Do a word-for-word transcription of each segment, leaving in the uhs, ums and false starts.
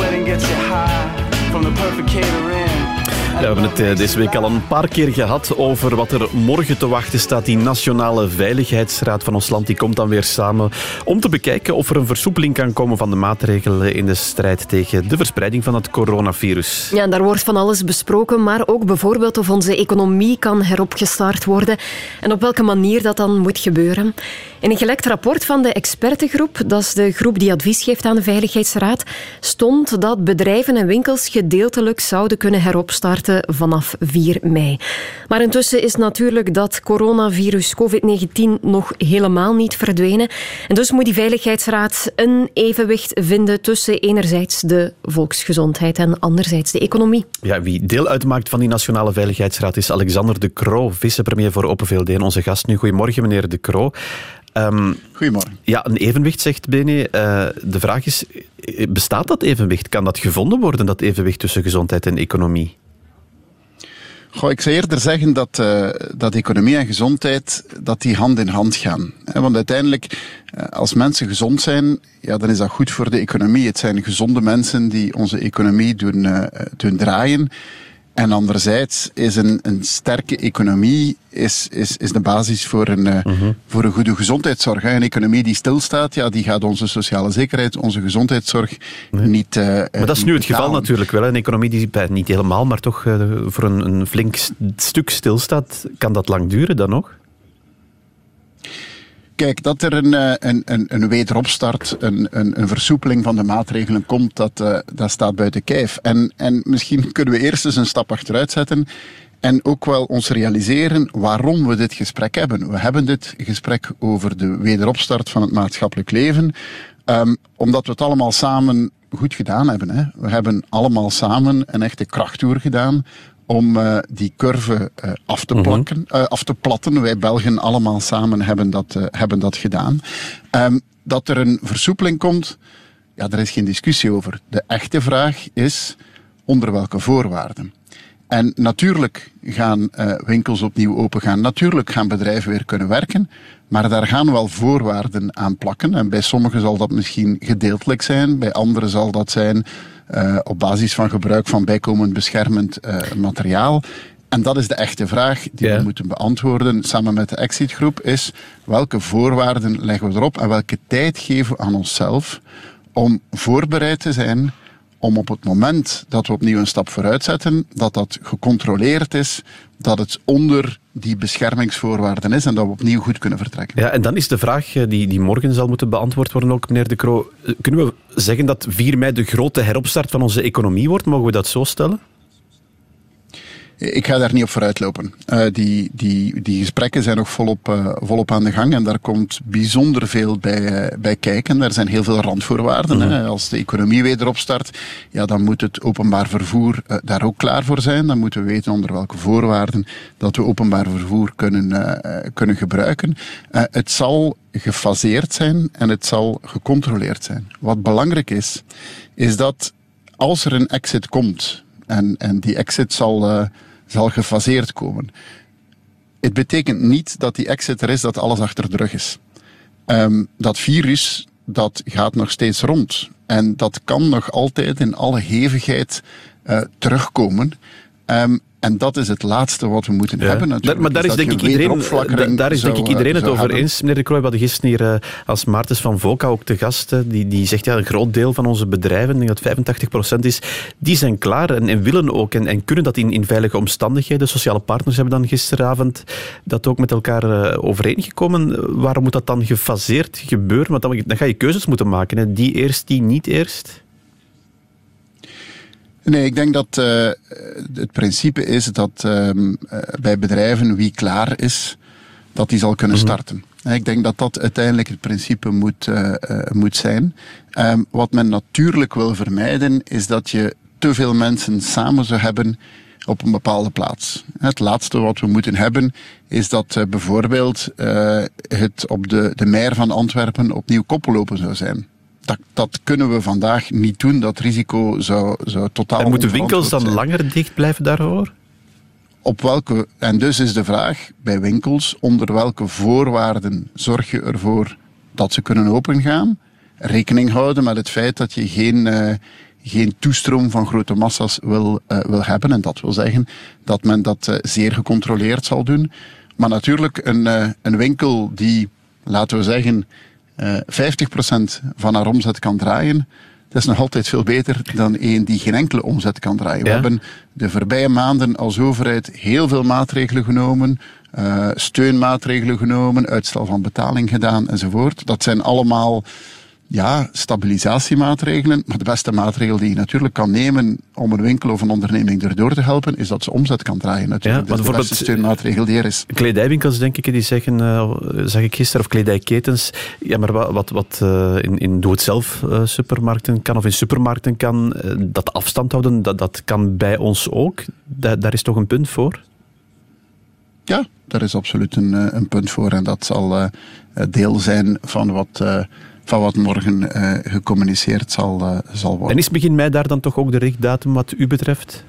and gets you high from the perfect catering. Ja, we hebben het deze week al een paar keer gehad over wat er morgen te wachten staat. Die Nationale Veiligheidsraad van ons land die komt dan weer samen om te bekijken of er een versoepeling kan komen van de maatregelen in de strijd tegen de verspreiding van het coronavirus. Ja, daar wordt van alles besproken, maar ook bijvoorbeeld of onze economie kan heropgestart worden en op welke manier dat dan moet gebeuren. In een gelekt rapport van de expertengroep, dat is de groep die advies geeft aan de Veiligheidsraad, stond dat bedrijven en winkels gedeeltelijk zouden kunnen heropstarten vanaf vier mei. Maar intussen is natuurlijk dat coronavirus covid negentien nog helemaal niet verdwenen. En dus moet die Veiligheidsraad een evenwicht vinden tussen enerzijds de volksgezondheid en anderzijds de economie. Ja, wie deel uitmaakt van die Nationale Veiligheidsraad is Alexander De Croo, vicepremier voor Open V L D en onze gast nu. Goedemorgen, meneer De Croo. Um, Goedemorgen. Ja, een evenwicht, zegt Bene. Uh, de vraag is, bestaat dat evenwicht? Kan dat gevonden worden, dat evenwicht tussen gezondheid en economie? Goh, ik zou eerder zeggen dat, uh, dat economie en gezondheid dat die hand in hand gaan. Want uiteindelijk, uh, als mensen gezond zijn, ja, dan is dat goed voor de economie. Het zijn gezonde mensen die onze economie doen, uh, doen draaien. En anderzijds is een, een sterke economie is, is, is de basis voor een, uh, mm-hmm. voor een goede gezondheidszorg. Een economie die stilstaat, ja, die gaat onze sociale zekerheid, onze gezondheidszorg nee. niet uh, Maar dat is nu het geval betalen. Natuurlijk wel. Een economie die niet helemaal, maar toch uh, voor een, een flink stuk stilstaat. Kan dat lang duren dan nog? Kijk, dat er een, een, een, een wederopstart, een, een, een versoepeling van de maatregelen komt, dat, uh, dat staat buiten kijf. En, en misschien kunnen we eerst eens een stap achteruit zetten en ook wel ons realiseren waarom we dit gesprek hebben. We hebben dit gesprek over de wederopstart van het maatschappelijk leven, um, omdat we het allemaal samen goed gedaan hebben. Hè. We hebben allemaal samen een echte krachttoer gedaan om uh, die curve uh, af te plakken, mm-hmm. uh, af te platten. Wij Belgen allemaal samen hebben dat, uh, hebben dat gedaan. Um, dat er een versoepeling komt, ja, daar is geen discussie over. De echte vraag is, onder welke voorwaarden? En natuurlijk gaan uh, winkels opnieuw opengaan. Natuurlijk gaan bedrijven weer kunnen werken. Maar daar gaan wel voorwaarden aan plakken. En bij sommigen zal dat misschien gedeeltelijk zijn. Bij anderen zal dat zijn uh, op basis van gebruik van bijkomend beschermend uh, materiaal. En dat is de echte vraag die yeah. we moeten beantwoorden samen met de exitgroep. Is welke voorwaarden leggen we erop en welke tijd geven we aan onszelf om voorbereid te zijn om op het moment dat we opnieuw een stap vooruit zetten, dat dat gecontroleerd is, dat het onder die beschermingsvoorwaarden is en dat we opnieuw goed kunnen vertrekken. Ja, en dan is de vraag die, die morgen zal moeten beantwoord worden ook, meneer De Croo. Kunnen we zeggen dat vier mei de grote heropstart van onze economie wordt? Mogen we dat zo stellen? Ik ga daar niet op vooruitlopen. Uh, die, die, die gesprekken zijn nog volop, uh, volop aan de gang en daar komt bijzonder veel bij, uh, bij kijken. Er zijn heel veel randvoorwaarden. Mm-hmm. Hè. Als de economie weer opstart, ja, dan moet het openbaar vervoer uh, daar ook klaar voor zijn. Dan moeten we weten onder welke voorwaarden dat we openbaar vervoer kunnen, uh, kunnen gebruiken. Uh, het zal gefaseerd zijn en het zal gecontroleerd zijn. Wat belangrijk is, is dat als er een exit komt, en, en die exit zal... Uh, zal gefaseerd komen. Het betekent niet dat die exit er is, dat alles achter de rug is. Um, dat virus, dat gaat nog steeds rond. En dat kan nog altijd in alle hevigheid uh, terugkomen. Um, En dat is het laatste wat we moeten ja. hebben natuurlijk. Maar daar is, is denk ik iedereen, da, daar is denk ik iedereen het over hebben. eens. Meneer De Croo, we hadden gisteren hier uh, als Maartens van Voka ook te gast. Uh, die, die zegt ja, een groot deel van onze bedrijven, ik denk dat vijfentachtig procent is, die zijn klaar en, en willen ook en, en kunnen dat in, in veilige omstandigheden. Sociale partners hebben dan gisteravond dat ook met elkaar uh, overeengekomen. Waarom moet dat dan gefaseerd gebeuren? Want dan, dan ga je keuzes moeten maken. Hè. Die eerst, die niet eerst. Nee, ik denk dat uh, het principe is dat uh, bij bedrijven wie klaar is, dat die zal kunnen starten. Mm-hmm. Ik denk dat dat uiteindelijk het principe moet, uh, uh, moet zijn. Um, wat men natuurlijk wil vermijden, is dat je te veel mensen samen zou hebben op een bepaalde plaats. Het laatste wat we moeten hebben, is dat uh, bijvoorbeeld uh, het op de, de Meijer van Antwerpen opnieuw koppelopen zou zijn. Dat, dat kunnen we vandaag niet doen. Dat risico zou, zou totaal. En moeten winkels dan zijn. langer dicht blijven daarvoor? Op welke, en dus is de vraag bij winkels, onder welke voorwaarden zorg je ervoor dat ze kunnen opengaan? Rekening houden met het feit dat je geen, uh, geen toestroom van grote massa's wil, uh, wil hebben. En dat wil zeggen dat men dat uh, zeer gecontroleerd zal doen. Maar natuurlijk een, uh, een winkel die, laten we zeggen, uh, vijftig procent van haar omzet kan draaien, dat is nog altijd veel beter dan een die geen enkele omzet kan draaien. Ja. We hebben de voorbije maanden als overheid heel veel maatregelen genomen, uh, steunmaatregelen genomen, uitstel van betaling gedaan enzovoort. Dat zijn allemaal ja, stabilisatiemaatregelen, maar de beste maatregel die je natuurlijk kan nemen om een winkel of een onderneming erdoor te helpen, is dat ze omzet kan draaien. Natuurlijk. Ja, dat is de beste steunmaatregel die er is. Kledijwinkels, denk ik, die zeggen, uh, zag ik gisteren, of kledijketens, ja, maar wat, wat, wat uh, in, in doe-het-zelf uh, supermarkten kan, of in supermarkten kan, uh, dat afstand houden, dat, dat kan bij ons ook. Da, daar is toch een punt voor? Ja, daar is absoluut een, een punt voor en dat zal uh, deel zijn van wat... Uh, van wat morgen uh, gecommuniceerd zal, uh, zal worden. En is begin mei daar dan toch ook de richtdatum wat u betreft?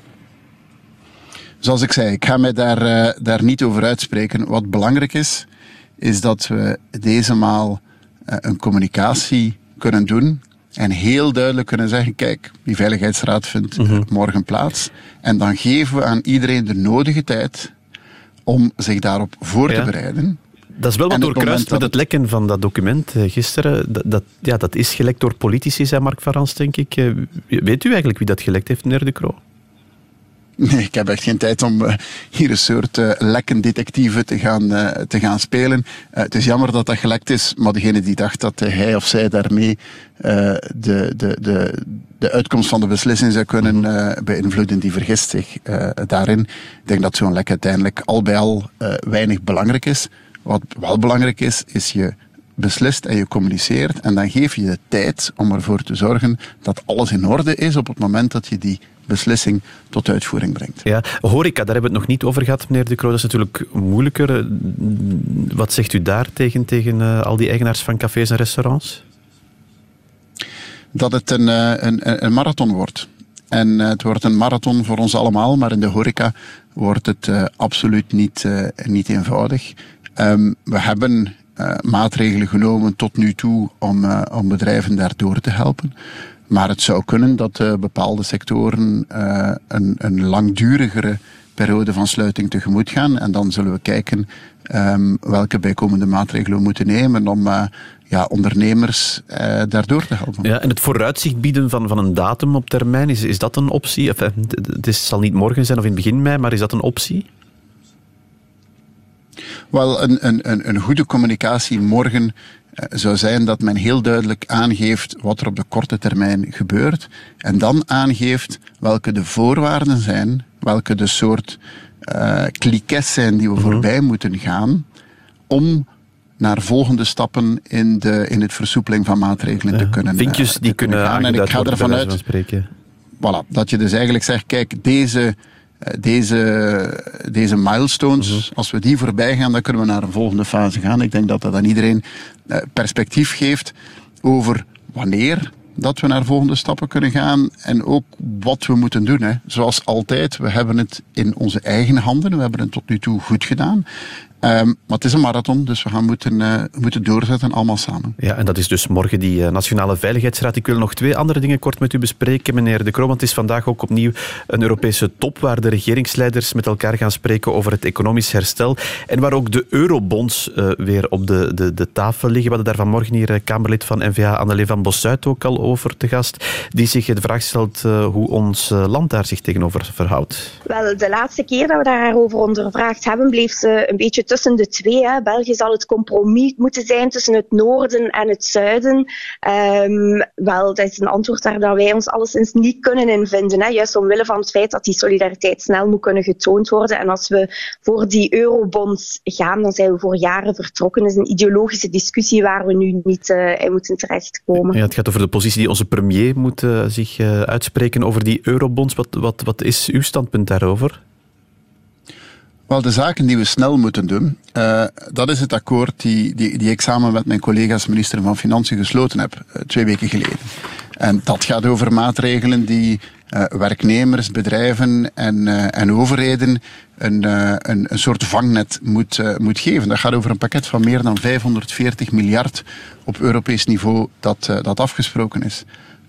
Zoals ik zei, ik ga mij daar, uh, daar niet over uitspreken. Wat belangrijk is, is dat we deze maal uh, een communicatie kunnen doen en heel duidelijk kunnen zeggen, kijk, die Veiligheidsraad vindt uh, mm-hmm. morgen plaats. En dan geven we aan iedereen de nodige tijd om zich daarop voor ja. te bereiden. Dat is wel wat doorkruist met het lekken van dat document uh, gisteren. Dat, dat, ja, dat is gelekt door politici, zei Mark Varans, denk ik. Uh, weet u eigenlijk wie dat gelekt heeft, meneer De Croo? Nee, ik heb echt geen tijd om uh, hier een soort uh, lekkendetectieve te gaan, uh, te gaan spelen. Uh, het is jammer dat dat gelekt is, maar degene die dacht dat uh, hij of zij daarmee uh, de, de, de, de uitkomst van de beslissing zou kunnen uh, beïnvloeden, die vergist zich uh, daarin. Ik denk dat zo'n lek uiteindelijk al bij al uh, weinig belangrijk is. Wat wel belangrijk is, is je beslist en je communiceert en dan geef je de tijd om ervoor te zorgen dat alles in orde is op het moment dat je die beslissing tot uitvoering brengt. Ja, horeca, daar hebben we het nog niet over gehad, meneer De Croo. Dat is natuurlijk moeilijker. Wat zegt u daar tegen, tegen uh, al die eigenaars van cafés en restaurants? Dat het een, een, een marathon wordt. En uh, het wordt een marathon voor ons allemaal, maar in de horeca wordt het uh, absoluut niet, uh, niet eenvoudig. Um, we hebben uh, maatregelen genomen tot nu toe om, uh, om bedrijven daardoor te helpen. Maar het zou kunnen dat uh, bepaalde sectoren uh, een, een langdurigere periode van sluiting tegemoet gaan. En dan zullen we kijken um, welke bijkomende maatregelen we moeten nemen om uh, ja, ondernemers uh, daardoor te helpen. Ja, en het vooruitzicht bieden van, van een datum op termijn, is, is dat een optie? Enfin, het is, zal niet morgen zijn of in begin mei, maar is dat een optie? Wel, een, een, een goede communicatie morgen uh, zou zijn dat men heel duidelijk aangeeft wat er op de korte termijn gebeurt en dan aangeeft welke de voorwaarden zijn, welke de soort uh, cliquets zijn die we mm-hmm. voorbij moeten gaan om naar volgende stappen in, de, in het versoepeling van maatregelen ja, te kunnen vinkjes die kunnen, kunnen gaan. En ik ga ervan uit voilà, dat je dus eigenlijk zegt, kijk, deze... Deze, deze milestones, mm-hmm. als we die voorbij gaan, dan kunnen we naar een volgende fase gaan. Ik denk dat dat aan iedereen uh, perspectief geeft over wanneer dat we naar volgende stappen kunnen gaan en ook wat we moeten doen. Hè. Zoals altijd, we hebben het in onze eigen handen. We hebben het tot nu toe goed gedaan. Um, maar het is een marathon, dus we gaan moeten, uh, moeten doorzetten, allemaal samen. Ja, en dat is dus morgen die uh, Nationale Veiligheidsraad. Ik wil nog twee andere dingen kort met u bespreken, meneer De Croo, want het is vandaag ook opnieuw een Europese top waar de regeringsleiders met elkaar gaan spreken over het economisch herstel en waar ook de eurobonds uh, weer op de, de, de tafel liggen. We hadden daar vanmorgen hier uh, Kamerlid van N V A Anneleen van Bossuit ook al over te gast, die zich de vraag stelt uh, hoe ons uh, land daar zich tegenover verhoudt. Wel, de laatste keer dat we daarover ondervraagd hebben, bleef ze een beetje tussen de twee. Hè. België zal het compromis moeten zijn tussen het noorden en het zuiden. Um, wel, dat is een antwoord daar dat wij ons alleszins niet kunnen in vinden. Hè. Juist omwille van het feit dat die solidariteit snel moet kunnen getoond worden. En als we voor die eurobonds gaan, dan zijn we voor jaren vertrokken. Dat is een ideologische discussie waar we nu niet uh, in moeten terechtkomen. Ja, het gaat over de positie die onze premier moet uh, zich uh, uitspreken over die eurobonds. Wat, wat, wat is uw standpunt daarover? Wel, de zaken die we snel moeten doen, uh, dat is het akkoord die, die, die ik samen met mijn collega's minister van Financiën gesloten heb, uh, twee weken geleden. En dat gaat over maatregelen die uh, werknemers, bedrijven en, uh, en overheden een, uh, een, een soort vangnet moet, uh, moet geven. Dat gaat over een pakket van meer dan vijfhonderdveertig miljard op Europees niveau dat, uh, dat afgesproken is.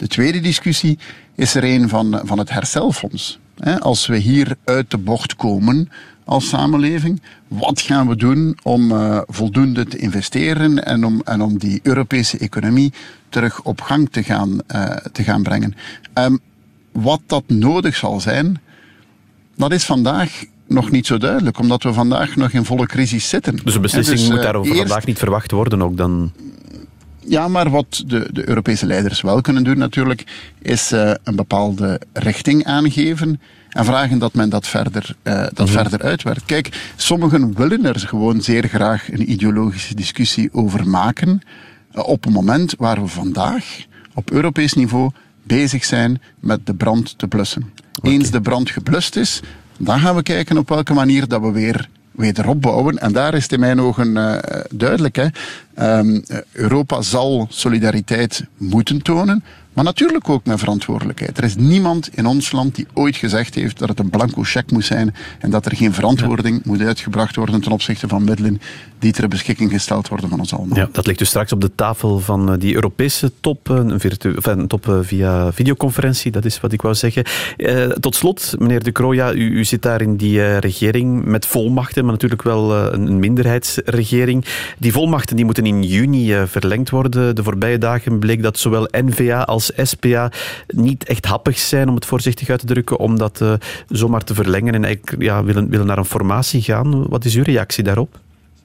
De tweede discussie is er een van, van het herstelfonds. Als we hier uit de bocht komen als samenleving, wat gaan we doen om uh, voldoende te investeren en om, en om die Europese economie terug op gang te gaan, uh, te gaan brengen? Um, wat dat nodig zal zijn, dat is vandaag nog niet zo duidelijk, omdat we vandaag nog in volle crisis zitten. Dus een beslissing dus, uh, moet daarover eerst... vandaag niet verwacht worden ook dan? Ja, maar wat de, de Europese leiders wel kunnen doen natuurlijk, is uh, een bepaalde richting aangeven en vragen dat men dat verder, uh, dat mm-hmm. verder uitwerkt. Kijk, sommigen willen er gewoon zeer graag een ideologische discussie over maken, uh, op een moment waar we vandaag op Europees niveau bezig zijn met de brand te blussen. Okay. Eens de brand geblust is, dan gaan we kijken op welke manier dat we weer wederop bouwen. En daar is het in mijn ogen uh, duidelijk. Hè. Um, Europa zal solidariteit moeten tonen, maar natuurlijk ook met verantwoordelijkheid. Er is niemand in ons land die ooit gezegd heeft dat het een blanco cheque moet zijn en dat er geen verantwoording ja. moet uitgebracht worden ten opzichte van middelen die ter beschikking gesteld worden van ons allemaal. Ja, dat ligt dus straks op de tafel van die Europese top, een, virtu- of een top via videoconferentie, dat is wat ik wou zeggen. Uh, tot slot, meneer De Croo, ja, u, u zit daar in die uh, regering met volmachten, maar natuurlijk wel uh, een, een minderheidsregering. Die volmachten die moeten in juni uh, verlengd worden. De voorbije dagen bleek dat zowel N V A als S P A niet echt happig zijn, om het voorzichtig uit te drukken, om dat uh, zomaar te verlengen en eigenlijk ja, willen, willen naar een formatie gaan. Wat is uw reactie daarop?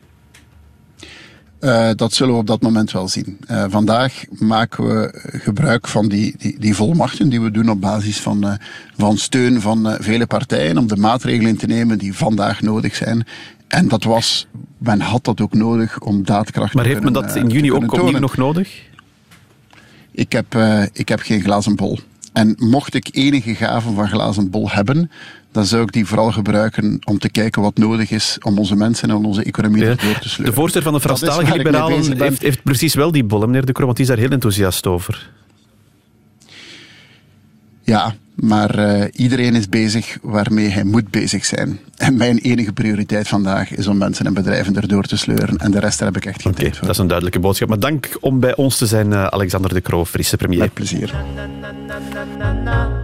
Uh, dat zullen we op dat moment wel zien. Uh, vandaag maken we gebruik van die, die, die volmachten die we doen op basis van, uh, van steun van uh, vele partijen om de maatregelen te nemen die vandaag nodig zijn. En dat was, men had dat ook nodig om daadkracht maar te kunnen Maar heeft men dat in juni ook opnieuw nog nodig? Ik heb, uh, ik heb geen glazen bol. En mocht ik enige gaven van glazen bol hebben, dan zou ik die vooral gebruiken om te kijken wat nodig is om onze mensen en onze economie ja. door te sleuren. De voorzitter van de Franstalige Liberalen heeft, heeft precies wel die bol, meneer De Croo, want die is daar heel enthousiast over. Ja, maar uh, iedereen is bezig waarmee hij moet bezig zijn. En mijn enige prioriteit vandaag is om mensen en bedrijven erdoor te sleuren. En de rest daar heb ik echt geen okay, tijd voor. Dat is een duidelijke boodschap. Maar dank om bij ons te zijn, uh, Alexander De Croo, Friese premier. Met plezier.